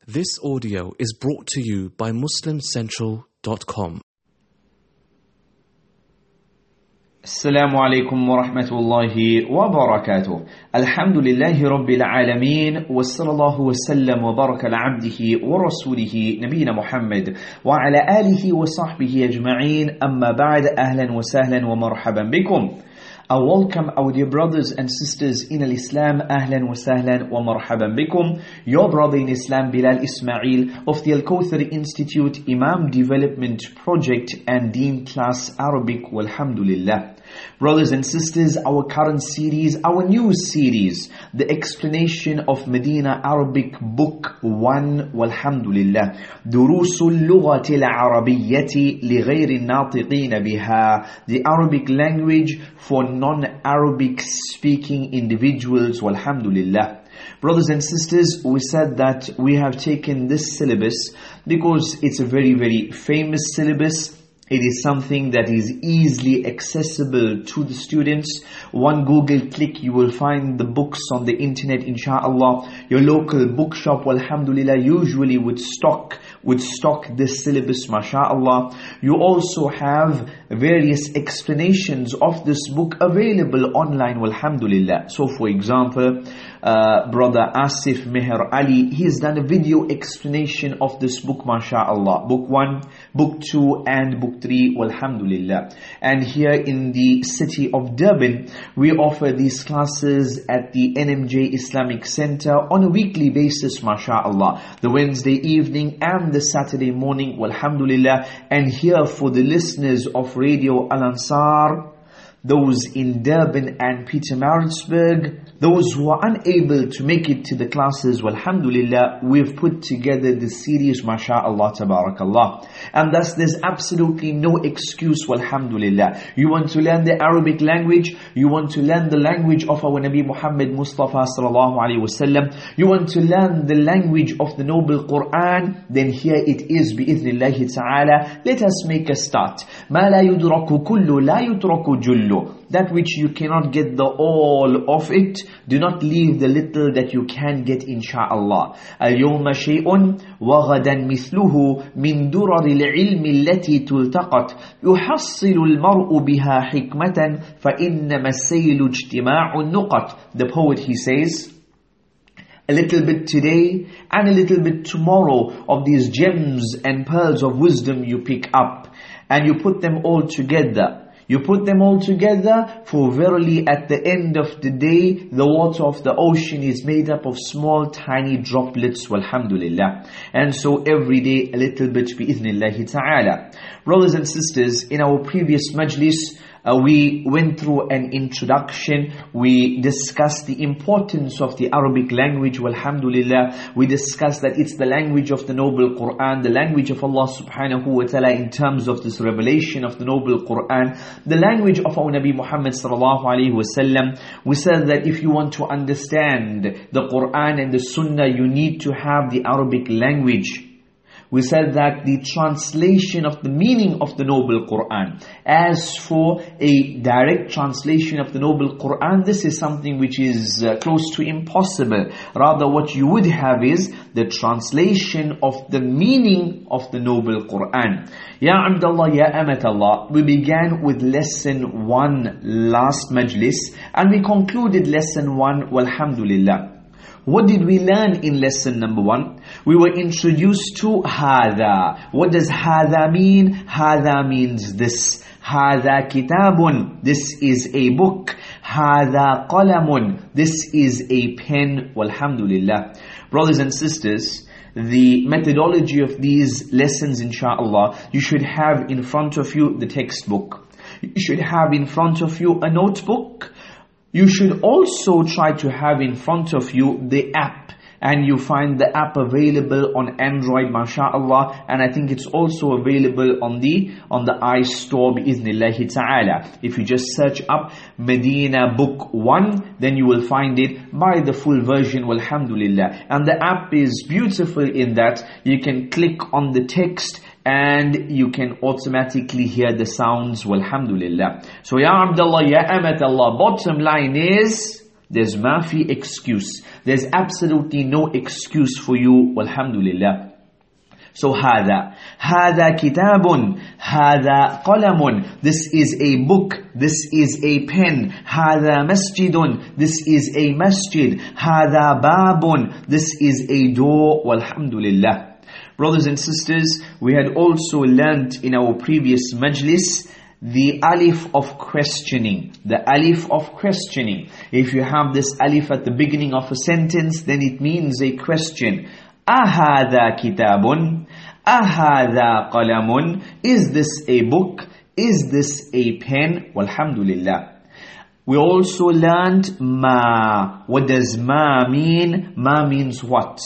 This audio is brought to you by MuslimCentral.com. السلام عليكم ورحمة الله وبركاته. الحمد لله رب العالمين وصلى الله وسلم وبارك على عبده ورسوله نبينا محمد وعلى آله وصحبه أجمعين. أما بعد، أهلا وسهلا ومرحبا بكم. I welcome our dear brothers and sisters in Islam. Ahlan wa sahlan wa marhaban bikum. Your brother in Islam, Bilal Ismail of the Al-Kawthar Institute, Imam Development Project and Deen Class Arabic. Walhamdulillah. Brothers and sisters, our current series, our new series, the explanation of Medina Arabic Book 1, Walhamdulillah. Durusul Lughatil Arabiyyati li ghayri natiqeen biha. The Arabic language for non-Arabic speaking individuals, Walhamdulillah. Brothers and sisters, we said that we have taken this syllabus because it's a very, very famous syllabus. It is something that is easily accessible to the students. One Google click, you will find the books on the internet, inshallah. Your local bookshop, alhamdulillah, usually would stock this syllabus, mashallah. You also have various explanations of this book available online, alhamdulillah. So for example, brother Asif Meher Ali, he has done a video explanation of this book, mashallah. Book 1, Book 2 and Book 3, alhamdulillah. And here in the city of Durban, we offer these classes at the NMJ Islamic Center on a weekly basis, mashallah. The Wednesday evening and the Saturday morning, alhamdulillah. And here for the listeners of Radio Al-Ansar, those in Durban and Pietermaritzburg, those who are unable to make it to the classes, walhamdulillah, we've put together the series, masha'Allah, tabarakallah. And thus there's absolutely no excuse, walhamdulillah. You want to learn the Arabic language, you want to learn the language of our Nabi Muhammad Mustafa sallallahu alayhi wasallam, you want to learn the language of the noble Quran, then here it is, bi'idhnillahi ta'ala. Let us make a start. مَا لَا يُدْرَكُ كُلُّ لَا يُتْرَكُ جُلُّ. That which you cannot get the all of it, do not leave the little that you can get, insha'Allah. اليوم شيء وغدا مثله من درر العلم التي تلتقط يحصل المرء بها حكمة فإنما السيل اجتماع النقط. The poet, he says, a little bit today and a little bit tomorrow of these gems and pearls of wisdom you pick up and you put them all together. You put them all together, for verily at the end of the day, the water of the ocean is made up of small tiny droplets, walhamdulillah. And so every day a little bit, bi'idhnillahi ta'ala. Brothers and sisters, in our previous majlis, we went through an introduction. We discussed the importance of the Arabic language, walhamdulillah. We discussed that it's the language of the noble Quran, the language of Allah subhanahu wa ta'ala in terms of this revelation of the noble Quran, the language of our Nabi Muhammad sallallahu alayhi wa sallam. We said that if you want to understand the Quran and the Sunnah, you need to have the Arabic language. We said that the translation of the meaning of the noble Quran, as for a direct translation of the noble Quran, this is something which is close to impossible. Rather, what you would have is the translation of the meaning of the noble Quran. Ya Abdullah, Ya Amatallah, we began with lesson 1 last majlis and we concluded lesson 1, walhamdulillah. What did we learn in lesson number 1? We were introduced to Hada. What does Hada mean? Hada means this. Hada kitabun. This is a book. Hada qalamun. This is a pen. Walhamdulillah. Brothers and sisters, the methodology of these lessons, inshallah, you should have in front of you the textbook. You should have in front of you a notebook. You should also try to have in front of you the app. And you find the app available on Android, mashallah. And I think it's also available on the iStore, bi'iznillahi ta'ala. If you just search up Medina Book 1, then you will find it by the full version, walhamdulillah. And the app is beautiful in that you can click on the text and you can automatically hear the sounds, walhamdulillah. So, Ya Abdullah, Ya Amatallah, bottom line is, There's mafi excuse. There's absolutely no excuse for you. Walhamdulillah. So هذا كتاب هذا قلم. This is a book. This is a pen. هذا مسجد. This is a masjid. هذا باب. This is a door. Walhamdulillah. Brothers and sisters, we had also learnt in our previous majlis the alif of questioning. The alif of questioning. If you have this alif at the beginning of a sentence, then it means a question. أَهَذَا كِتَابٌ أَهَذَا قَلَمٌ. Is this a book? Is this a pen? Walhamdulillah. We also learned ma. What does ma mean? Ma means what?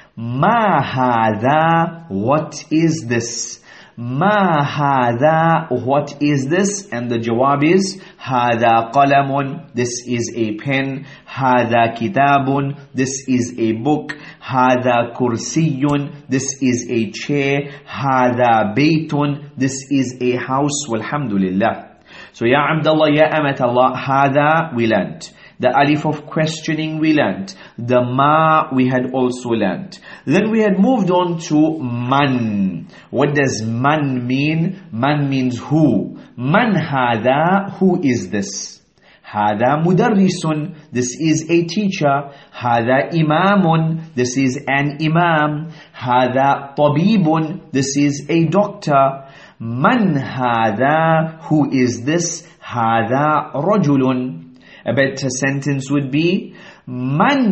Ma hadha. What is this? Ma hadha. What is this? And the jawab is hadha qalamun. This is a pen. Hadha kitabun. This is a book. Hadha kursiyun. This is a chair. Hadha baytun. This is a house. Walhamdulillah. So ya Abdullah, ya Amatallah, hadha we learnt. The alif of questioning we learnt. The ma we had also learnt. Then we had moved on to man. What does man mean? Man means who. Man hadha. Who is this? Hadha mudarrisun. This is a teacher. Hadha imamun. This is an imam. Hadha tabibun. This is a doctor. Man hadha. Who is this? Hadha rajulun. A better sentence would be Man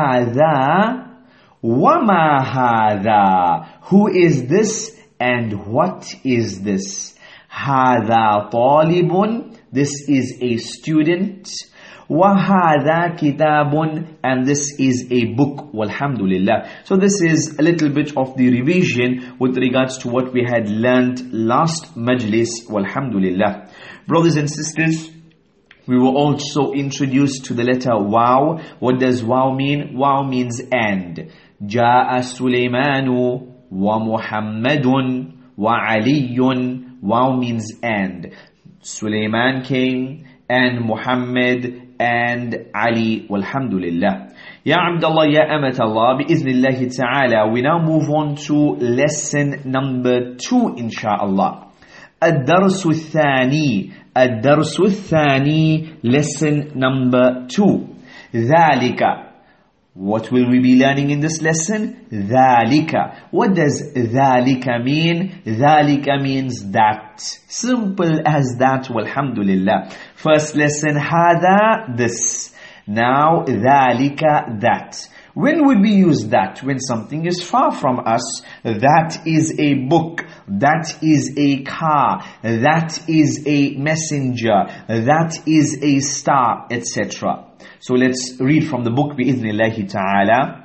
hadha wa ma hadha. Who is this and what is this? Hadha talibun. This is a student. Wa hadha kitabun. And this is a book. Walhamdulillah. So this is a little bit of the revision with regards to what we had learned last majlis. Walhamdulillah. Brothers and sisters, we were also introduced to the letter waw. What does waw mean? Waw means and. Ja'a Sulaymanu wa Muhammadun wa Aliyun. Waw means and. Sulaiman came and Muhammad and Ali. Walhamdulillah. Ya Abdullah, ya Amatallah, bi'iznillahi ta'ala, we now move on to lesson number 2, inshaAllah. الدرس الثاني. الدرس الثاني, lesson number 2. ذلك. What will we be learning in this lesson? ذلك. What does ذلك mean? ذلك means that. Simple as that. Walhamdulillah. First lesson, هذا, this. Now ذلك, that. When would we use that? When something is far from us. That is a book. That is a car. That is a messenger. That is a star, etc. So let's read from the book bi'idhnillahi ta'ala.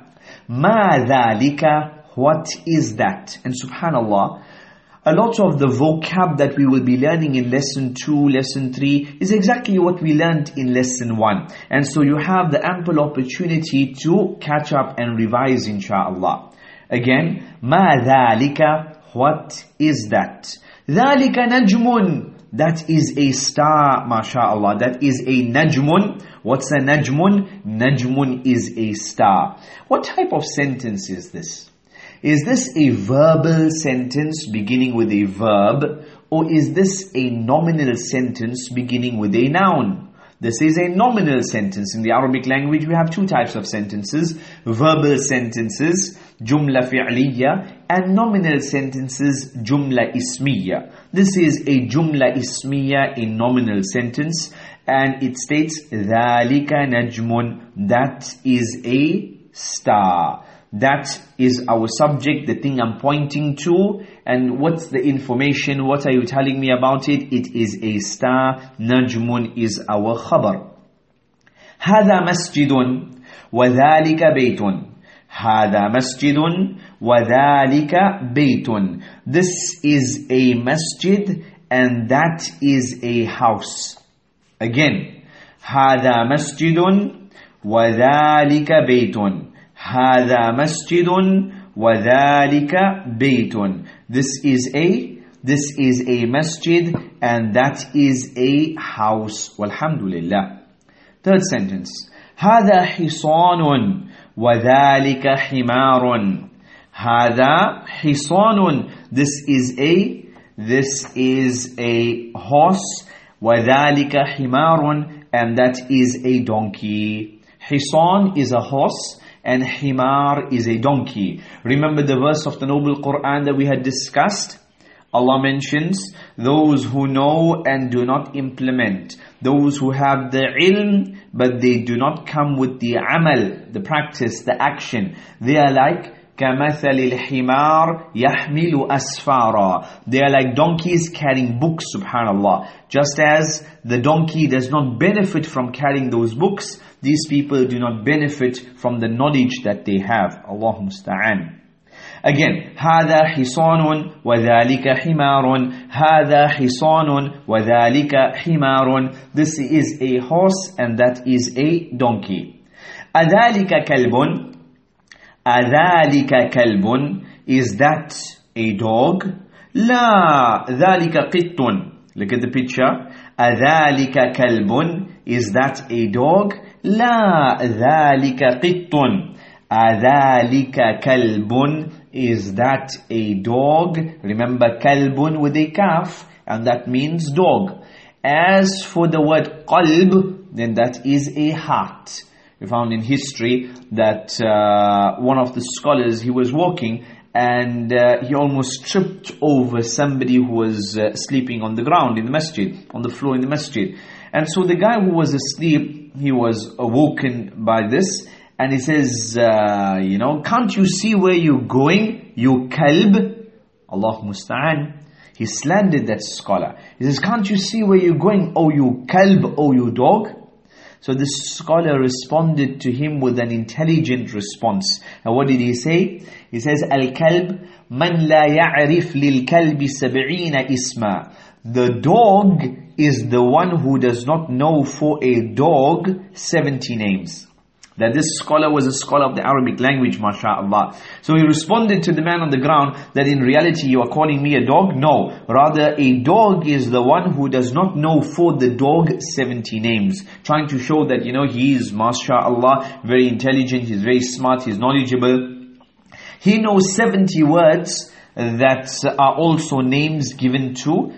Ma dhalika. What is that? And subhanallah, a lot of the vocab that we will be learning in lesson 2, lesson 3 is exactly what we learned in lesson 1. And so you have the ample opportunity to catch up and revise, inshaAllah. Again, ma dhalika. What is that? Dhalika najmun. That is a star, mashallah. That is a najmun. What's a najmun? Najmun is a star. What type of sentence is this? Is this a verbal sentence beginning with a verb, or is this a nominal sentence beginning with a noun? This is a nominal sentence. In the Arabic language, we have two types of sentences. Verbal sentences, jumla fi'liya, and nominal sentences, jumla ismiya. This is a jumla ismiya, a nominal sentence, and it states, ذَلِكَ نَجْمٌ. That is a star. That is our subject, the thing I'm pointing to. And what's the information? What are you telling me about it? It is a star. Najmun is our khabar. هذا مسجد وذلك بيت. هذا مسجد وذلك بيت. This is a masjid and that is a house. Again, هذا مسجد وذلك بيت. هذا مسجد وذلك بيت. This is a masjid and that is a house. Walhamdulillah. Third sentence. هذا حصان وذلك حمار. هذا حصان. This is a horse. وذلك حمار, and that is a donkey. Hisan is a horse and himar is a donkey. Remember the verse of the Noble Quran that we had discussed? Allah mentions those who know and do not implement. Those who have the ilm but they do not come with the amal, the practice, the action. They are like كَمَثَلِ الْحِمَارِ يَحْمِلُ أَسْفَارًا. They are like donkeys carrying books, subhanallah. Just as the donkey does not benefit from carrying those books, these people do not benefit from the knowledge that they have. Allah musta'an. Again, هذا حصان وذلك حمار. هذا حصان وذلك حمار. This is a horse and that is a donkey. أذلك كلب. أذلك كلب. Is that a dog? لا, ذلك قط. Look at the picture. أذلك كلب. Is that a dog? لا, ذلك قط. أذلك كلب. Is that a dog? Remember kalbun with a kaf, and that means dog. As for the word qalb, then that is a heart. We found in history that one of the scholars, he was walking and he almost tripped over somebody who was sleeping on the ground in the masjid, on the floor in the masjid. And so the guy who was asleep, he was awoken by this. And he says, can't you see where you're going, you kalb? Allah musta'an. He slandered that scholar. He says, can't you see where you're going, oh you kalb, oh you dog? So this scholar responded to him with an intelligent response. And what did he say? He says, Al-kalb man la ya'rif lil-kalbi sab'ina isma. The dog is the one who does not know for a dog 70 names. That this scholar was a scholar of the Arabic language, mashallah. So he responded to the man on the ground that in reality you are calling me a dog? No, rather a dog is the one who does not know for the dog 70 names. Trying to show that, he is, mashallah, very intelligent, he's very smart, he's knowledgeable. He knows 70 words that are also names given to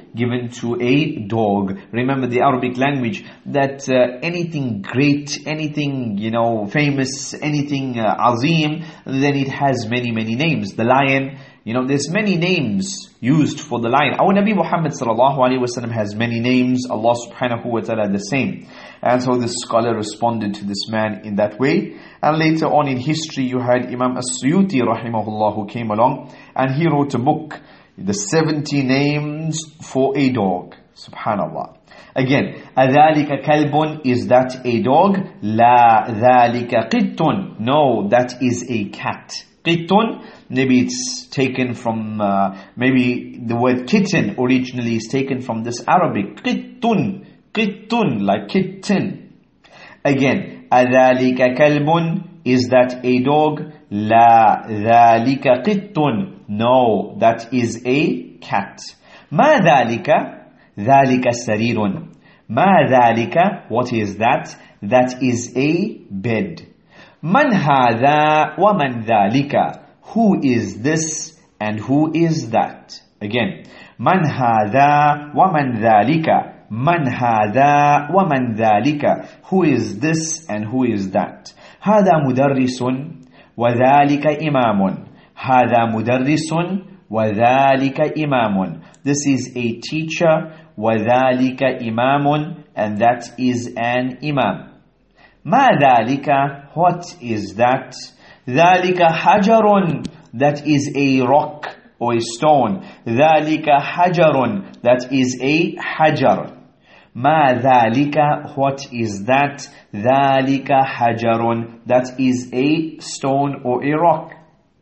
a dog. Remember the Arabic language, that anything great, anything famous, anything azim, then it has many names. The lion, there's many names used for the lion. Our Nabi Muhammad sallallahu alaihi wasallam has many names. Allah subhanahu wa ta'ala the same. And so this scholar responded to this man in that way. And later on in history, you had Imam As-Suyuti rahimahullah who came along and he wrote a book, the 70 names for a dog. Subhanallah. Again, أَذَلِكَ كَلْبٌ. Is that a dog? لَا ذَلِكَ قِطٌ. No, that is a cat. Qitun, maybe it's taken from, maybe the word kitten originally is taken from this Arabic. Qitun, qitun, like kitten. Again, أَذَلِكَ كَلْبٌ. Is that a dog? لَا ذَلِكَ قِطٌ. No, that is a cat. مَا ذَلِكَ. ذَلِكَ سَرِيرٌ. مَا ذَلِكَ. What is that? That is a bed. Man hadha wa man dhalika. Who is this and who is that? Again, man hadha wa man dhalika. Man hadha wa man dhalika. Who is this and who is that? Hadha mudarrisun wa dhalika imamun. Hadha mudarrisun wa dhalika imamun. This is a teacher, wa dhalika imamun, and that is an imam. Ma dhalika. What is that? Dhalika hajarun. That is a rock or a stone. Dhalika hajarun. That is a hajar. Ma dhalika. What is that? Dhalika hajarun. That is a stone or a rock.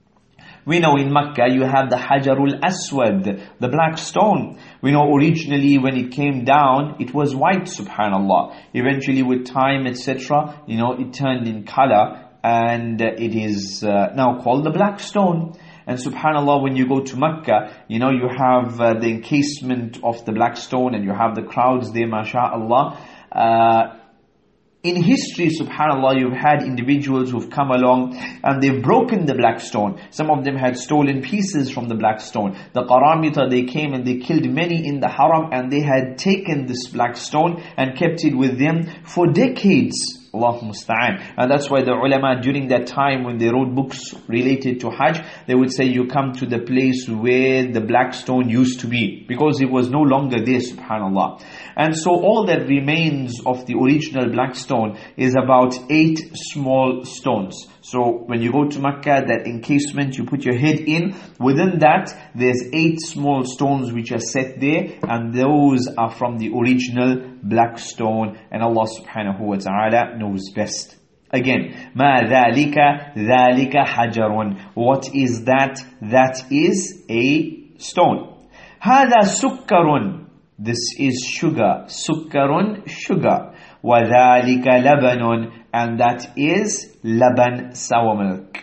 We know in Mecca you have the Hajarul Aswad, the black stone. We know originally when it came down, it was white, subhanallah. Eventually with time, etc., it turned in color and it is now called the black stone. And subhanallah, when you go to Mecca, you have the encasement of the black stone and you have the crowds there, masha'Allah. In history, subhanAllah, you've had individuals who've come along and they've broken the black stone. Some of them had stolen pieces from the black stone. The Qaramita, they came and they killed many in the haram, and they had taken this black stone and kept it with them for decades. Allah musta'an. And that's why the ulama during that time, when they wrote books related to Hajj, they would say you come to the place where the black stone used to be, because it was no longer there, subhanAllah. And so all that remains of the original black stone is about 8 small stones. So when you go to Makkah, that encasement, you put your head in, within that there's 8 small stones which are set there, and those are from the original black stone, and Allah subhanahu wa ta'ala knows best. Again, مَا ذَلِكَ ذَلِكَ حَجَرٌ. What is that? That is a stone. هَذَا سُكَّرٌ. This is sugar. Sukkarun, sugar. وَذَلِكَ لَبَنٌ. And that is laban, sour milk.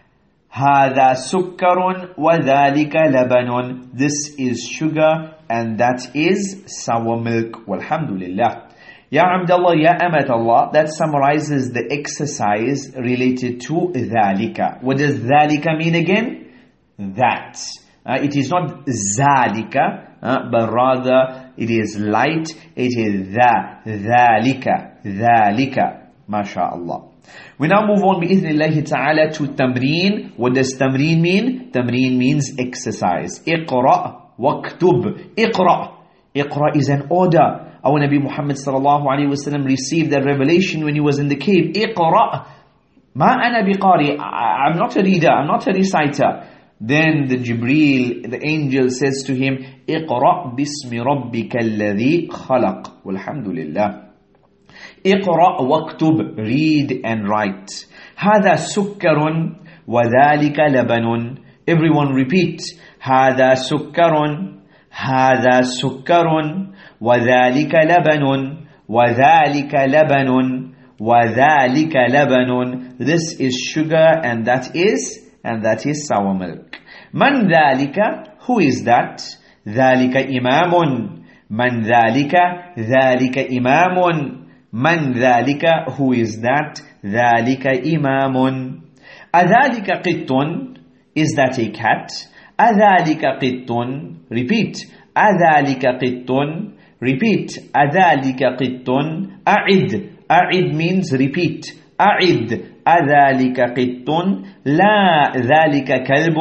هَذَا سُكَّرٌ وَذَلِكَ لَبَنٌ. This is sugar and that is sour milk. Walhamdulillah. Ya Abdullah, Ya Amatallah, that summarizes the exercise related to dhalika. What does dhalika mean again? That. It is not zalika, but rather it is light. It is dhalika, dhalika. MashaAllah. We now move on bi'ithnillahi ta'ala to tamreen. What does tamreen mean? Tamreen means exercise. Iqra' waktub. Iqra'. Iqra' is an order. Our Nabi Muhammad sallallahu alayhi wa sallam received that revelation when he was in the cave. Iqra'. Ma ana biqari. I'm not a reader. I'm not a reciter. Then the Jibreel, the angel, says to him, Iqra' bismi rabbika alladhi khalaq. Walhamdulillah. Iqra' waktub. Read and write. Hada sukkarun wa dhalika labanun. Everyone repeat. Hada sukkarun. Hada sukkarun. Wa dhalika labanun. Wa dhalika labanun. Wa dhalika labanun. This is sugar and that is sour milk. Man dhalika, who is that? Dhalika imamun. Man dhalika, dhalika imamun. Man dhalika, who is that? Dhalika imamun. Adhalika qittun, is that a cat? Adhalika qittun, repeat. Adhalika qittun, repeat. Adhalika qittun. A'id, a'id means repeat. A'id. أذلك قط لا ذلك كلب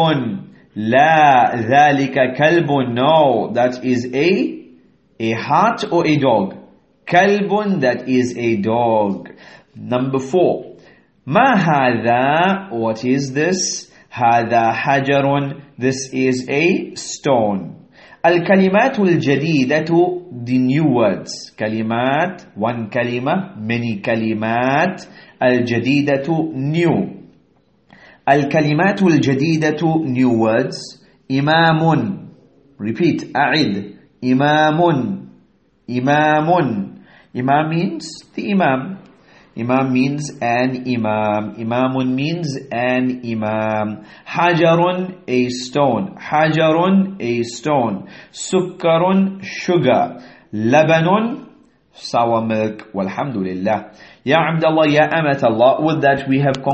لا ذلك كلب. No, that is a hart or a dog. كلب, that is a dog. Number 4. ما هذا, what is this? هذا حجر, this is a stone. الكلمات الجديدة, the new words. كلمات, one kalima, many kalimat. الجديدة, new. الكلمات الجديدة, new words. إمام, repeat. أعد. إمام. إمام. Imam means the Imam. Imam means an Imam. Imamun means an Imam. Hajarun, a stone. Hajarun, a stone. Sukkarun, sugar. Labanun, sour milk. Walhamdulillah. Ya Abdullah, Ya Amatallah. With that we have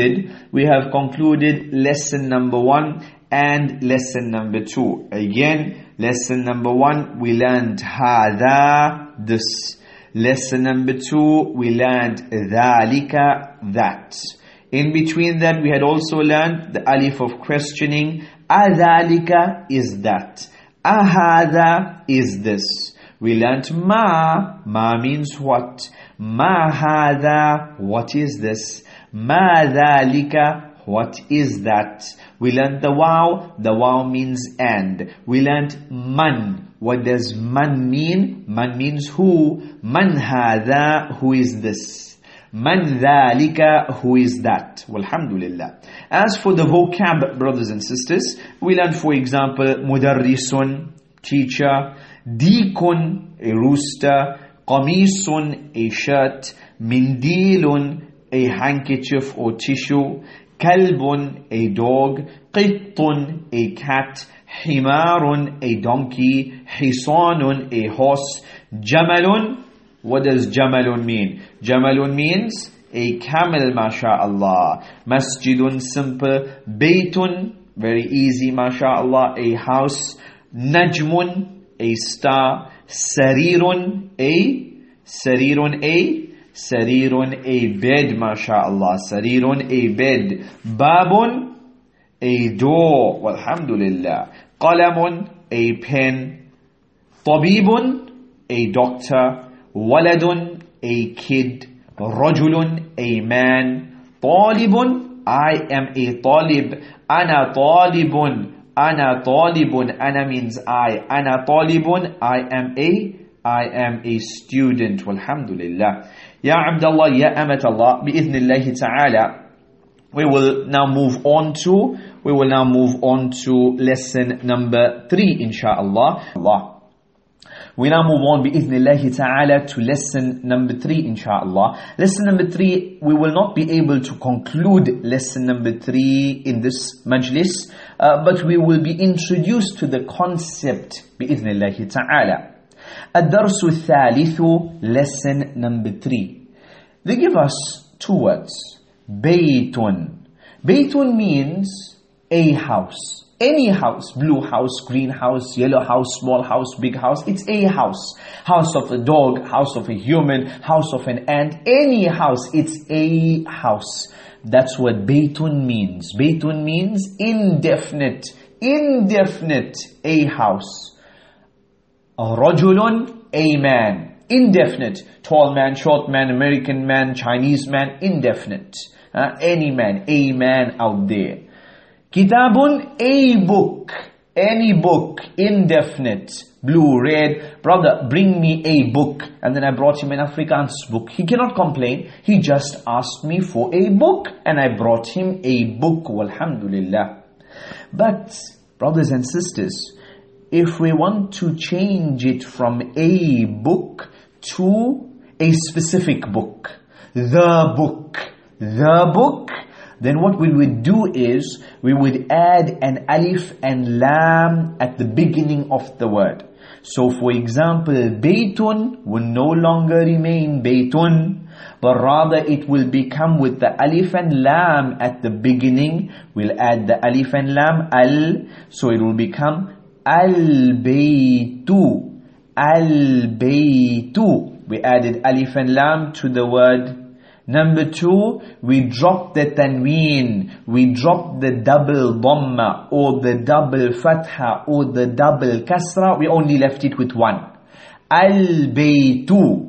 concluded lesson number 1 and lesson number 2. Again, lesson number 1 we learned hadha, this. Lesson number 2 we learned dhalika, that. In between that we had also learned the alif of questioning. Adhalika, is that. Ahadha, is this. We learnt ma. Ma means what. Ma hadha, what is this. Ma dhalika, what is that. We learnt the waw. The waw means and. We learnt man. What does man mean? Man means who. Man hadha, who is this. Man dhalika, who is that. Walhamdulillah. As for the vocab, brothers and sisters, we learned, for example, mudarrisun, teacher. Dikun, a rooster. Qamisun, a shirt. Mindilun, a handkerchief or tissue. Kalbun, a dog. Qittun, a cat. Himarun, a donkey. Hisanun, a horse. Jamalun, What does jamalun mean? Jamalun means a camel, masha'Allah. Masjidun, simple. Baytun, very easy, masha'Allah, a house. Najmun, a star. Sarirun, a bed, masha'Allah. Sarirun, a bed. Babun, a door, walhamdulillah. Qalamun, a pen. Tabibun, a doctor. Waladun, a kid. Rajulun, a man. Talibun, I am a talib. Ana talibun. Ana talibun. Ana means I. Ana talibun, I am a student. Walhamdulillah. Ya Abdullah, Ya Amatallah, bi'idhnillahi ta'ala. We will now move on to lesson number 3, insha'Allah. We now move on bi'idhnillahi ta'ala to lesson number 3, insha'Allah. Lesson number 3, we will not be able to conclude lesson number 3 in this majlis, but we will be introduced to the concept bi'idhnillahi ta'ala. Ad-darsu thalithu, lesson number 3. They give us 2 words. Baytun. Baytun means a house. Any house, blue house, green house, yellow house, small house, big house, it's a house. House of a dog, house of a human, house of an ant, any house, it's a house. That's what baytun means. Baytun means indefinite, a house. Rajulun, a man, indefinite. Tall man, short man, American man, Chinese man, indefinite. Any man, a man out there. Kitabun, a book, any book, indefinite, blue, red. Brother, bring me a book. And then I brought him an Afrikaans book. He cannot complain. He just asked me for a book, and I brought him a book. Walhamdulillah. But, brothers and sisters, if we want to change it from a book to a specific book, the book, then what we would do is, we would add an alif and lam at the beginning of the word. So for example, baytun will no longer remain baytun, but rather it will become with the alif and lam at the beginning. We'll add the alif and lam, al, so it will become al-baytu. We added alif and lam to the word. Number 2, we dropped the tanween, we dropped the double dhamma, or the double fatha, or the double kasra, we only left it with 1. Al-baytu,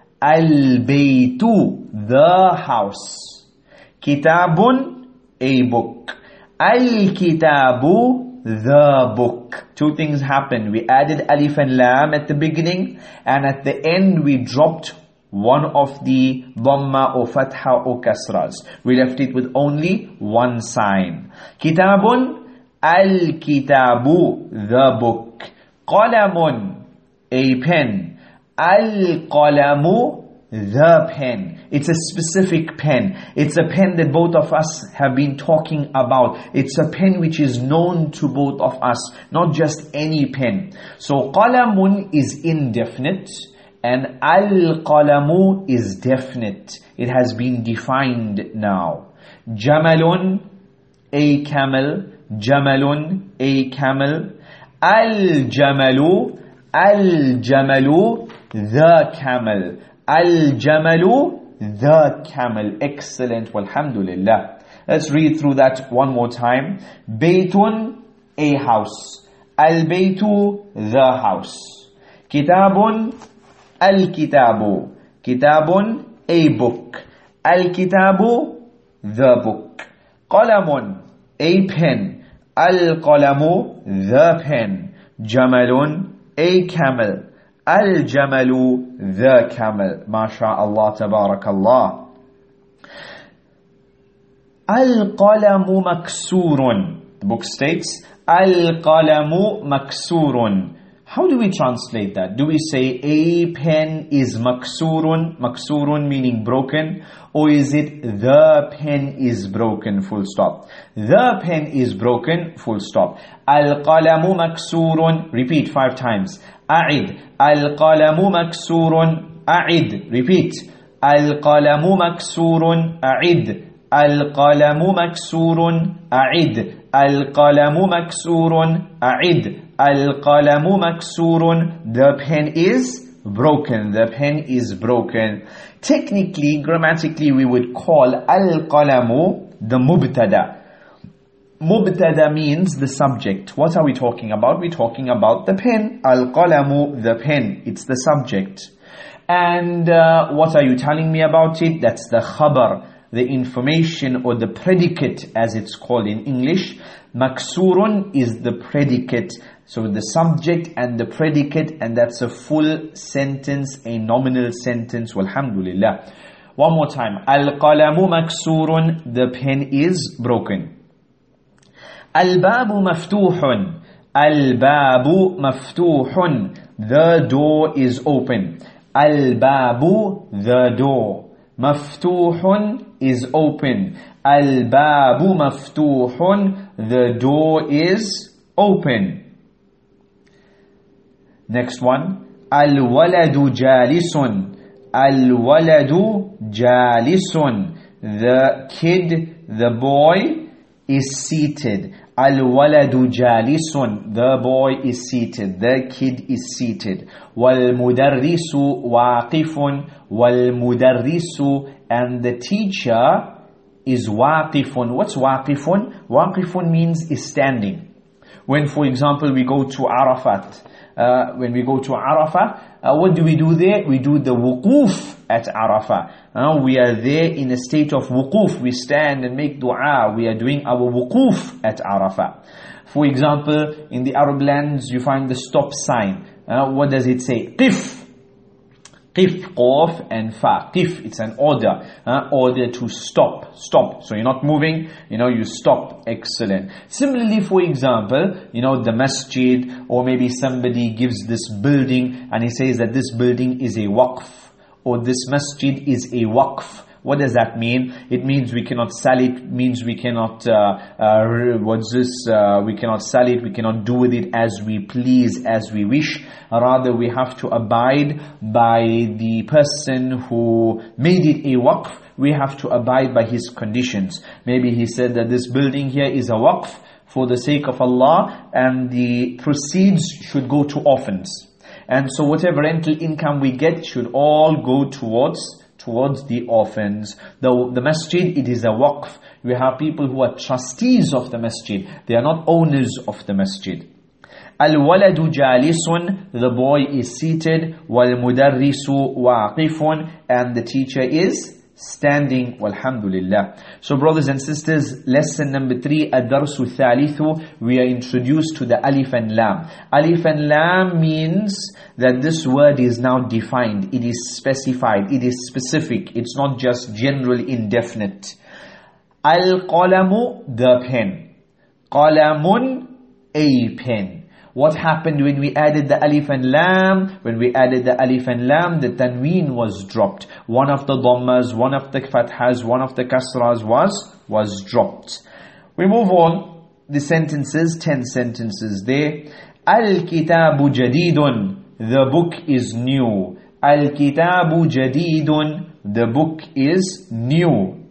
the house. Kitabun, a book. Al-kitabu, the book. 2 things happened. We added alif and lam at the beginning, and at the end we dropped one of the dhamma or fatha or kasras. We left it with only 1 sign. Kitabun, al-kitabu, the book. Qalamun, a pen. Al-qalamu, the pen. It's a specific pen. It's a pen that both of us have been talking about. It's a pen which is known to both of us, not just any pen. So qalamun is indefinite, and al-qalamu is definite. It has been defined now. Jamalun, a camel. Jamalun, a camel. Al-jamalu, the camel. Al-jamalu, the camel. Excellent, walhamdulillah. Let's read through that one more time. Baytun, a house. Al-baytu, the house. Kitabun, al-kitabu. Kitabun, a book. Al-kitabu, the book. Qalamun, a pen. Al-qalamu, the pen. Jamalun, a camel. Al-jamalu, the camel. MashaAllah, tabarakallah. Al-qalamu maksurun. The book states, Al-qalamu maksurun. How do we translate that? Do we say a pen is maksurun, maksurun meaning broken, or is it the pen is broken, full stop? The pen is broken, full stop. Al-qalamu maksurun, repeat 5 times. A'id, al-qalamu maksurun, أعد. Repeat. القلم مكسور. أعد. القلم مكسور. أعد. القلم مكسور. أعد. القلم مكسور. The pen is broken. The pen is broken. Technically, grammatically, we would call al-qalamu the mubtada. Mubtada means the subject. What are we talking about? We're talking about the pen. Al-qalamu, the pen. It's the subject. And what are you telling me about it? That's the khabar, the information or the predicate as it's called in English. Maksurun is the predicate. So the subject and the predicate, and that's a full sentence, a nominal sentence. Walhamdulillah. One more time. Al-qalamu maksurun, the pen is broken. Al-babu maftuhun. Al-babu maftuhun. The door is open. Al-babu, the door. Maftuhun is open. Al-babu maftuhun. The door is open. Next one. Al-waladu jalisun. Al-waladu jalisun. The kid, the boy, is seated. Al-waladu jalisun. The boy is seated. The kid is seated. Wal-mudarrisu waqifun. Wal-mudarrisu. And the teacher is waqifun. What's waqifun? Waqifun means is standing. When, for example, we go to Arafat, what do we do there? We do the wuquf at Arafah. We are there in a state of wuquf. We stand and make dua. We are doing our wuquf at Arafah. For example, in the Arab lands, you find the stop sign. What does it say? Qif. Qif, qaf and fa. Qif, it's an order. Order to stop. Stop. So you're not moving, you stop. Excellent. Similarly, for example, the masjid, or maybe somebody gives this building and he says that this building is a waqf, or this masjid is a waqf. What does that mean? It means we cannot sell it, means we cannot, we cannot sell it, we cannot do with it as we please, as we wish. Rather, we have to abide by the person who made it a waqf. We have to abide by his conditions. Maybe he said that this building here is a waqf for the sake of Allah, and the proceeds should go to orphans. And so whatever rental income we get should all go towards the orphans. The masjid, it is a waqf. We have people who are trustees of the masjid. They are not owners of the masjid. Al-waladu jalisun, the boy is seated. Wal-mudarrisu waqifun, and the teacher is standing. Walhamdulillah. So brothers and sisters, lesson number 3, ad-darsu thalithu, we are introduced to the alif and lam. Alif and lam means that this word is now defined, it is specified, it is specific, it's not just general indefinite. Al-qalamu, the pen. Qalamun, a pen. What happened when we added the alif and lam? When we added the alif and lam, the tanween was dropped. One of the dhammas, one of the fathas, one of the kasras was dropped. We move on. The sentences, 10 sentences there. Al-kitabu jadidun. The book is new. Al-kitabu jadidun. The book is new.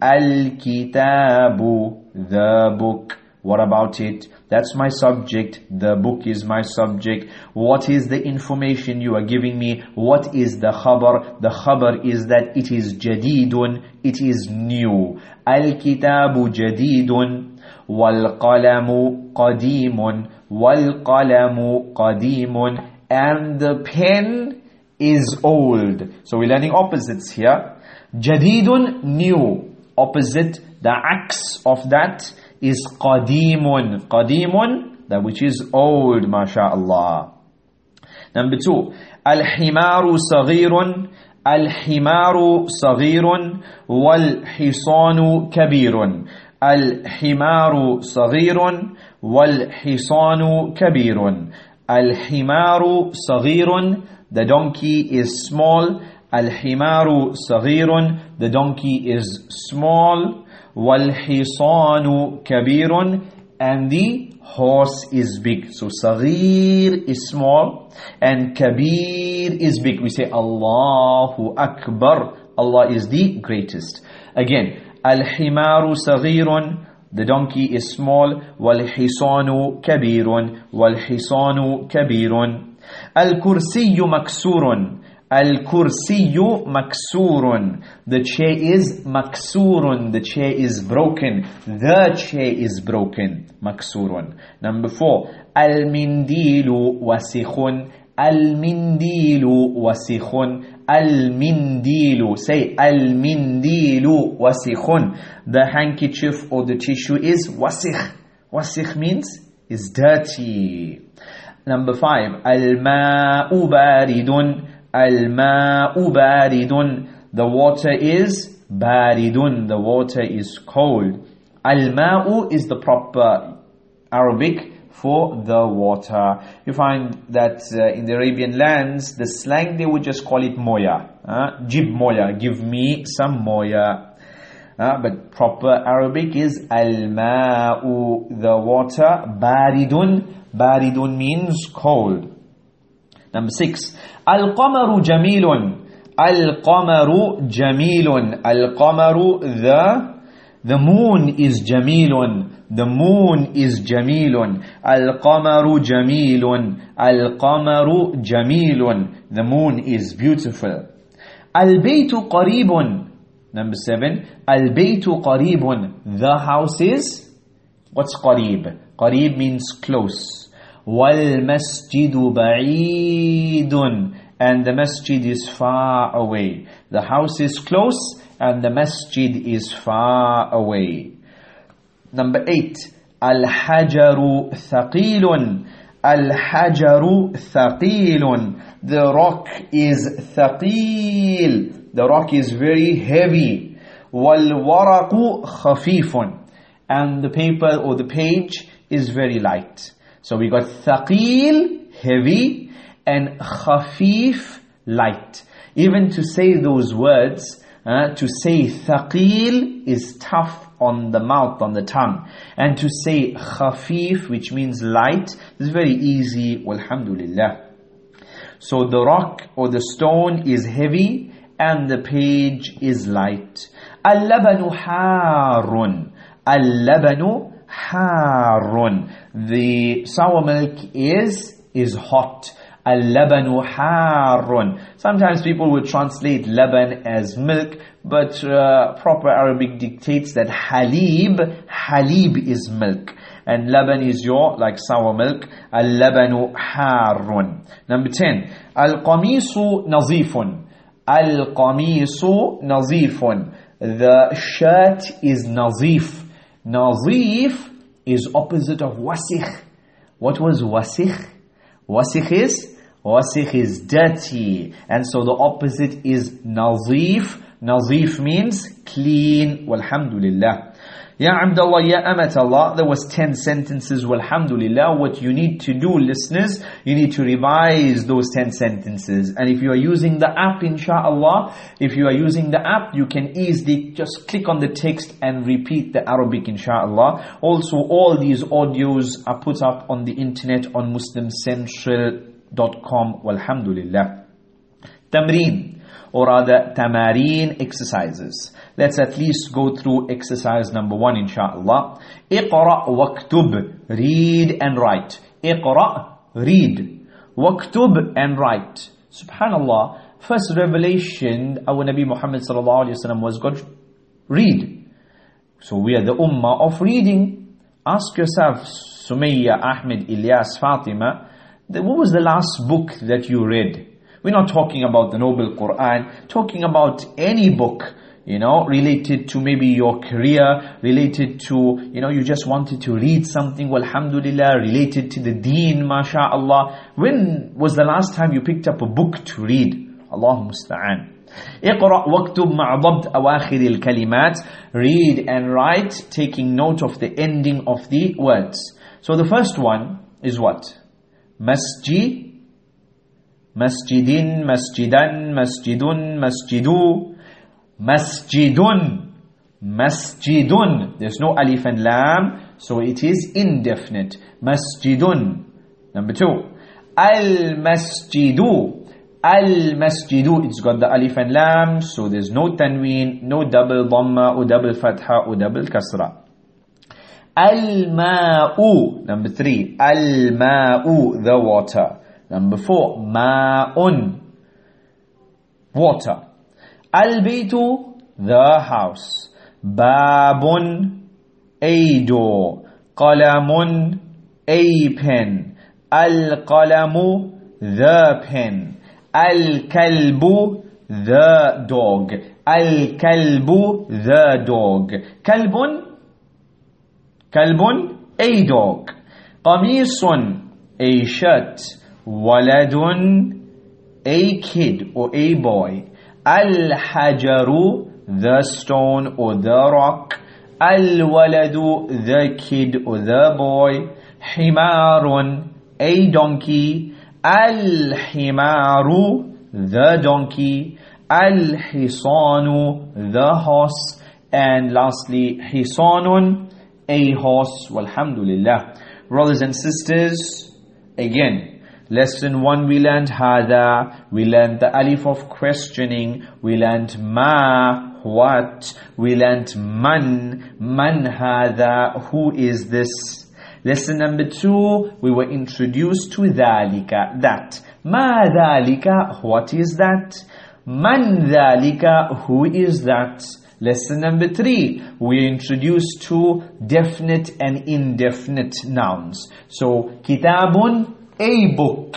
Al-kitabu. The book. What about it? That's my subject. The book is my subject. What is the information you are giving me? What is the khabar? The khabar is that it is jadidun. It is new. Al-kitabu jadidun. Wal-qalamu qadimun. Wal-qalamu qadimun. And the pen is old. So we're learning opposites here. Jadidun, new. Opposite, the aks of that is qadimun. Qadimun, that which is old, mashallah. Number 2, al-himaru saghirun. Al-himaru saghirun. Wal-hisanu kabirun. Al-himaru saghirun. Wal-hisanu kabirun. Al-himaru saghirun. The donkey is small. Al-himaru saghirun. The donkey is small. Wal-hisanu kabirun. and the horse is big. So Saghir is small and Kabir is big. We say Allahu Akbar. Allah is the greatest. Again, Al-Himaru Saghirun, the donkey is small. Wal-Hisanu Kabirun, Wal-Hisanu Kabirun. Al-Kursiyu Maksurun, Al-Kursiyu Maksurun. The chair is Maksurun. The chair is broken. The chair is broken. Maksurun. Number 4. Al-Mindilu Wasikhun. Al-Mindilu Wasikhun. Al-Mindilu. Say Al-Mindilu Wasikhun. The handkerchief or the tissue is wasikh. Wasikh means is dirty. Number 5. Al-Ma'u Baridun. Al-ma'u baridun. The water is baridun. The water is cold. Al-ma'u is the proper Arabic for the water. You find that in the Arabian lands, the slang, they would just call it moya. Jib moya. Give me some moya. But proper Arabic is al-ma'u, the water. Baridun. Baridun means cold. Number 6. Al-Qamaru Jamilun. Al-Qamaru Jamilun. Al-Qamaru, the moon is Jamilun. The moon is Jamilun. Al-Qamaru Jamilun. Al-Qamaru Jamilun. The moon is beautiful. Al-Baytu Qaribun. Number 7. Al-Baytu Qaribun. The house is, what's Qarib? Qarib means close. وَالْمَسْجِدُ بَعِيدٌ. And the masjid is far away. The house is close and the masjid is far away. Number 8. Al-Hajaru Thaqilun. Al-Hajaru Thaqilun. The rock is Thaqil. The rock is very heavy. وَالْوَرَقُ خَفِيفٌ. And the paper or the page is very light. So we got Thaqil, heavy, and Khafif, light. Even to say those words, to say Thaqil is tough on the mouth, on the tongue. And to say Khafif, which means light, is very easy, walhamdulillah. So the rock or the stone is heavy and the page is light. Al-labanu harun. Al-labanu harun. The sour milk is hot. Al-labanu harun. Sometimes people will translate laban as milk, but proper Arabic dictates that halib is milk. And laban is your, like sour milk. Al-labanu harun. Number 10. Al-qamisu nazifun. Al-qamisu nazifun. The shirt is nazif. Nazif is opposite of wasikh. What was wasikh? Wasikh is dirty. And so the opposite is nazif. Nazif means clean. Walhamdulillah. Ya Abdullah, Ya Amatallah, there was 10 sentences, walhamdulillah. What you need to do, listeners, you need to revise those 10 sentences. And if you are using the app, inshallah, if you are using the app, you can easily just click on the text and repeat the Arabic, inshallah. Also, all these audios are put up on the internet on muslimcentral.com, walhamdulillah. Tamreen, or rather tamareen, exercises. Let's at least go through exercise number 1, inshallah. Iqra waktub, read and write. Iqra, read. Waktub, and write. Subhanallah, first revelation, our Nabi Muhammad sallallahu alaihi wasallam was God, read. So we are the ummah of reading. Ask yourself, Sumayya, Ahmed, Ilyas, Fatima, what was the last book that you read? We're not talking about the Noble Quran, talking about any book, related to maybe your career, related to, you just wanted to read something, walhamdulillah, related to the deen, masha'Allah. When was the last time you picked up a book to read? Allahu musta'an. اقرأ واكتب مع ضبط أواخر الكلمات. Read and write, taking note of the ending of the words. So the first one is what? Masjid, masjidin, masjidan, masjidun, masjidu. Masjidun, masjidun. There's no alif and lam, So it is indefinite. Masjidun. Number 2. Al-masjidu. Al-masjidu, it's got the alif and lam, so there's no tanween, no double dhamma or double fatha or double kasra. Al-ma'u, number 3. Al-ma'u, the water. Number 4. Ma'un, water. Al-baytu, the house. Babun, a door. Qalamun, a pen. Al-qalamu, the pen. Al-kalbu, the dog. Al-kalbu, the dog. Kalbun, a dog. Qamisun, a shirt. Waladun, a kid or a boy. Al-hajaru, the stone or the rock. Al-waladu, the kid or the boy. Himarun, a donkey. Al-himaru, the donkey. Al-hisanu, the horse. And lastly, hisanun, a horse. Walhamdulillah. Brothers and sisters, again, lesson 1 we learned hada, we learned the alif of questioning, we learned ma, what, we learned man hada, who is this. Lesson number 2, we were introduced to dhalika, that. Ma dhalika, what is that? Man dhalika, who is that? Lesson number 3, we introduced to definite and indefinite nouns. So, kitabun, a book.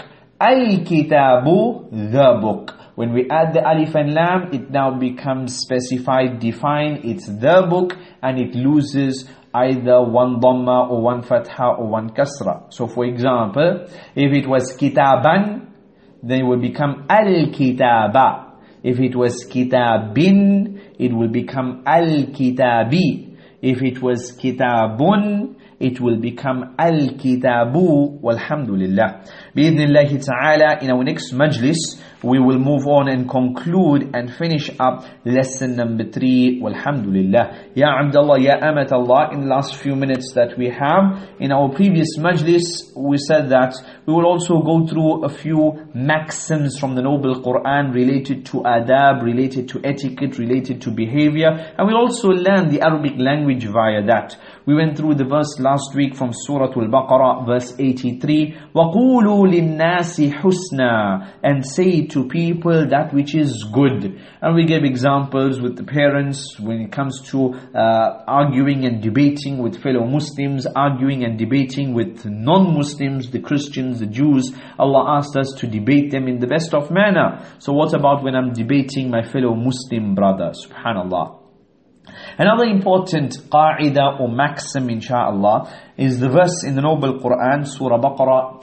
Al-kitabu, the book. When we add the alif and lam, it now becomes specified, defined. It's the book, and it loses either one dhamma or one fatha or one kasra. So for example, if it was kitaban, then it will become al-kitaba. If it was kitabin, it will become al-kitabi. If it was kitabun, it will become al-kitabu. Walhamdulillah. Bi-idhnillahi ta'ala, in our next majlis, we will move on and conclude and finish up lesson number 3. Walhamdulillah. Ya Abdullah, Ya Amat Allah, in the last few minutes that we have, in our previous majlis, we said that we will also go through a few maxims from the Noble Quran related to adab, related to etiquette, related to behavior, and we'll also learn the Arabic language via that. We went through the verse last week from Surah Al-Baqarah, verse 83. وَقُولُوا لِلنَّاسِ حُسْنًا, and say to people that which is good. And we gave examples with the parents when it comes to arguing and debating with fellow Muslims, arguing and debating with non-Muslims, the Christians, the Jews. Allah asked us to debate them in the best of manner. So what about when I'm debating my fellow Muslim brother? Subhanallah. Another important qa'ida or maxim, insha'Allah, is the verse in the Noble Quran, Surah Baqarah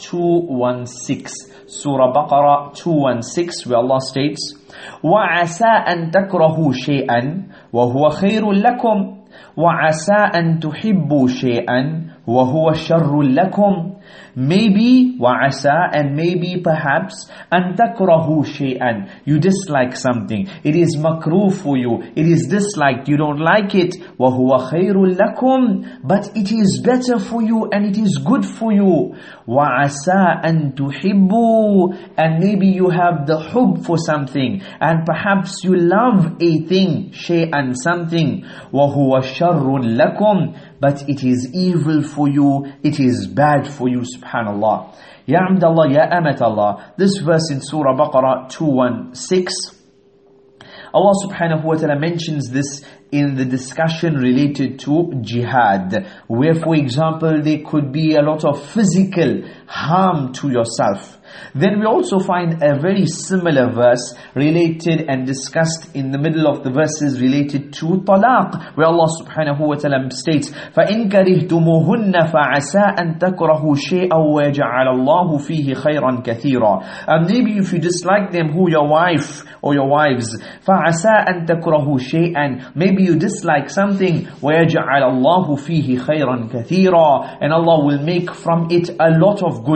216. Surah Baqarah 216, where Allah states, وَعَسَىٰ أَن تَكْرَهُوا شَيْئًا وَهُوَ خَيْرٌ لَكُمْ وَعَسَىٰ أَن تُحِبُّوا شَيْئًا وَهُوَ شَرٌّ لَكُمْ. Maybe, وَعَسَىٰ, and maybe perhaps, أَن تَكْرَهُوا شَيْئًا, you dislike something. It is makruh for you. It is disliked. You don't like it. وَهُوَ خَيْرٌ لَكُمْ, but it is better for you and it is good for you. وَعَسَىٰ أَن تُحِبُّوا, and maybe you have the hub for something, and perhaps you love a thing, شَيْئًا, something. وَهُوَ شَرٌّ لَكُمْ, but it is evil for you, it is bad for you, subhanallah. Ya Abdullah, Ya Amat Allah, this verse in Surah Baqarah 216, Allah subhanahu wa ta'ala mentions this in the discussion related to jihad, where for example there could be a lot of physical harm to yourself. Then we also find a very similar verse related and discussed in the middle of the verses related to talaq, where Allah subhanahu wa ta'ala states, فَإِن كَرِهْتُمُوهُنَّ فَعَسَىٰ أَن تَكْرَهُوا شَيْئًا وَيَجْعَلَ اللَّهُ فِيهِ خَيْرًا كَثِيرًا. And maybe if you dislike them, who your wife or your wives, فَعَسَىٰ أَن تَكْرَهُوا شَيْئًا, maybe you dislike something, وَيَجْعَلَ اللَّهُ فِيهِ خَيْرًا كَثِيرًا, and Allah will make from it a lot of good.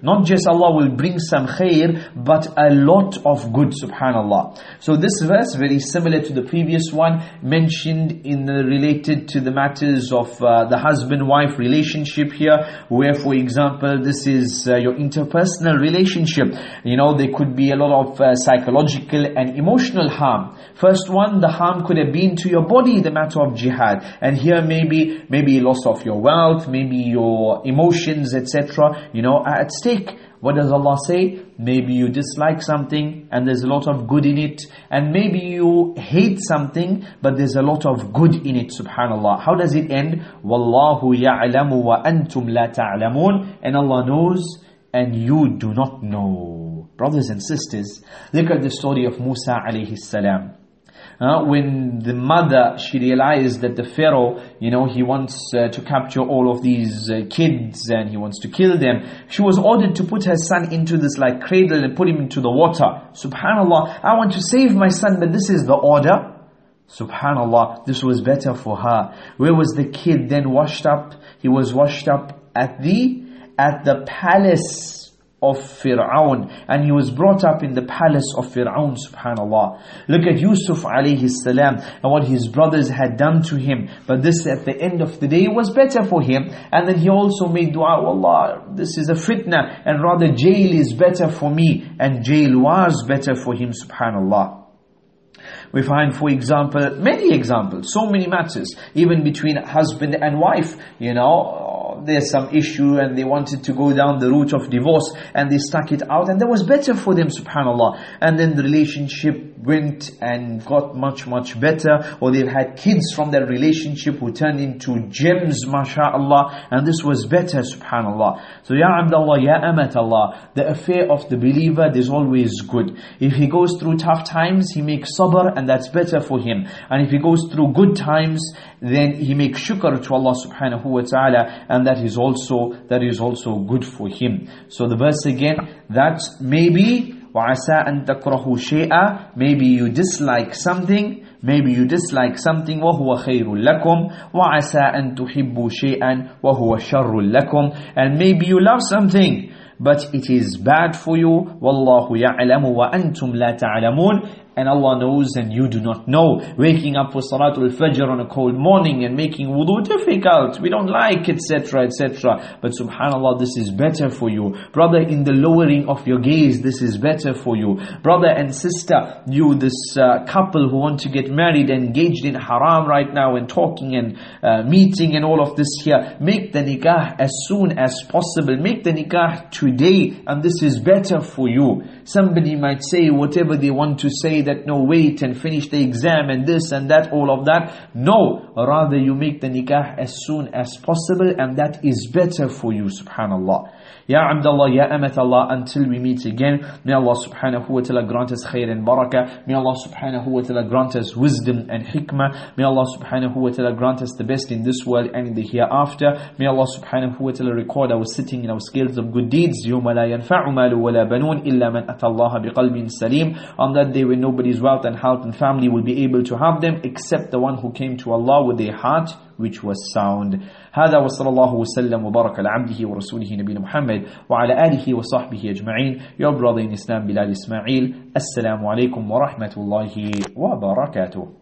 Not just Allah will bring some khair, but a lot of good, subhanallah. So this verse, very similar to the previous one, mentioned related to the matters of the husband-wife relationship here, where, for example, this is your interpersonal relationship. There could be a lot of psychological and emotional harm. First one, the harm could have been to your body, the matter of jihad. And here maybe loss of your wealth, maybe your emotions, etc., are at stake. What does Allah say? Maybe you dislike something and there's a lot of good in it. And maybe you hate something, but there's a lot of good in it, subhanallah. How does it end? Wallahu ya'lamu wa antum la ta'lamun. And Allah knows and you do not know. Brothers and sisters, look at the story of Musa alayhi salam. When the mother, she realized that the Pharaoh, he wants to capture all of these kids and he wants to kill them, she was ordered to put her son into this cradle and put him into the water. Subhanallah, I want to save my son, but this is the order. Subhanallah, this was better for her. Where was the kid then washed up? He was washed up at the palace of Fir'aun, and he was brought up in the palace of Fir'aun, subhanallah. Look at Yusuf alayhi salam and what his brothers had done to him, but this at the end of the day was better for him. And then he also made dua, Allah, this is a fitna, and rather jail is better for me, and jail was better for him, subhanallah. We find, for example, many examples, so many matters, even between husband and wife, there's some issue and they wanted to go down the route of divorce and they stuck it out and that was better for them, subhanallah. And then the relationship went and got much, much better, or they've had kids from that relationship who turned into gems, mashallah, and this was better, subhanallah. So, Ya Abdullah, Ya Amat Allah, the affair of the believer, there's always good. If he goes through tough times, he makes sabr, and that's better for him. And if he goes through good times, then he makes shukr to Allah subhanahu wa ta'ala, and that is also good for him. So the verse again, that maybe وَعَسَىٰ أَن تَكْرَهُ شَيْئًا, maybe you dislike something, وَهُوَ خَيْرٌ لَكُمْ, وَعَسَىٰ أَن تُحِبُّوا شَيْئًا وَهُوَ شَرٌ لَكُمْ, and maybe you love something, but it is bad for you. وَاللَّهُ يَعْلَمُ وَأَنْتُمْ لَا تَعْلَمُونَ, and Allah knows and you do not know. Waking up for Salatul Fajr on a cold morning and making wudu difficult, we don't like, etc., etc. But subhanallah, this is better for you. Brother, in the lowering of your gaze, this is better for you. Brother and sister, this couple who want to get married, engaged in haram right now and talking and meeting and all of this here, make the nikah as soon as possible. Make the nikah today, and this is better for you. Somebody might say whatever they want to say, that no, wait and finish the exam and this and that, all of that. No, rather you make the nikah as soon as possible, and that is better for you, subhanallah. Ya Abdullah, Ya Amat Allah, until we meet again, may Allah subhanahu wa ta'ala grant us khair and barakah. May Allah subhanahu wa ta'ala grant us wisdom and hikmah. May Allah subhanahu wa ta'ala grant us the best in this world and in the hereafter. May Allah subhanahu wa ta'ala record our sitting in our scales of good deeds. يَوْمَ لَا يَنْفَعُ مَالُ وَلَا بَنُونَ إِلَّا مَنْ أَتَى اللَّهَ بِقَلْبٍ سَلِيمٍ. On that day when nobody's wealth and health and family will be able to have them, except the one who came to Allah with their heart which was sound. هذا وصلى الله وسلم وبارك على عبده ورسوله نبينا محمد وعلى آله وصحبه أجمعين. Your brother in Islam, Bilal Ismail. Assalamu alaikum wa rahmatullahi wa barakatuh.